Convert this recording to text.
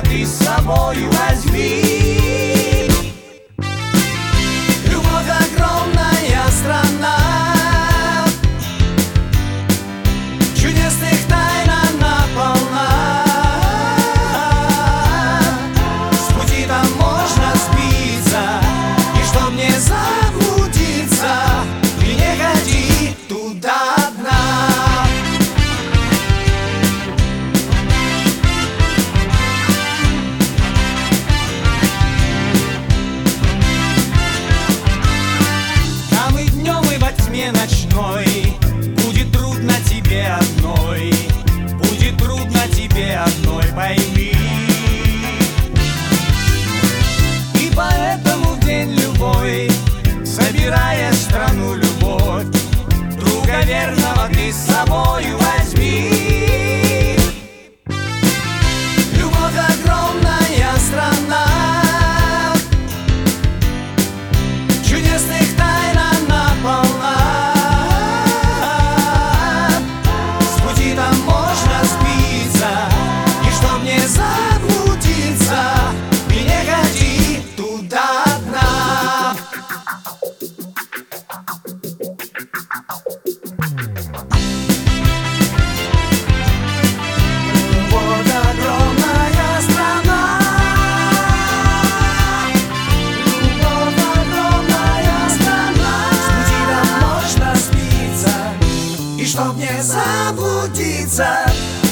ты с собой возьми. Любовь огромная страна, чудесных тайн она полна. С пути там можно сбиться, и чтоб не заблудиться, ты не ходи туда одна. Там и днем, и во тьме ночной будет трудно тебе одной, будет трудно тебе одной, пойми. И поэтому в день любой, собирая страну любовь, друга верного ты с собой возьми. Любовь огромная страна, чудесных тайн она полна. С пути там можно сбиться, и чтоб не заблудиться, ты не ходи туда одна. Вот огромная страна, любовь огромная страна. С пути там можно сбиться, и чтоб не заблудиться,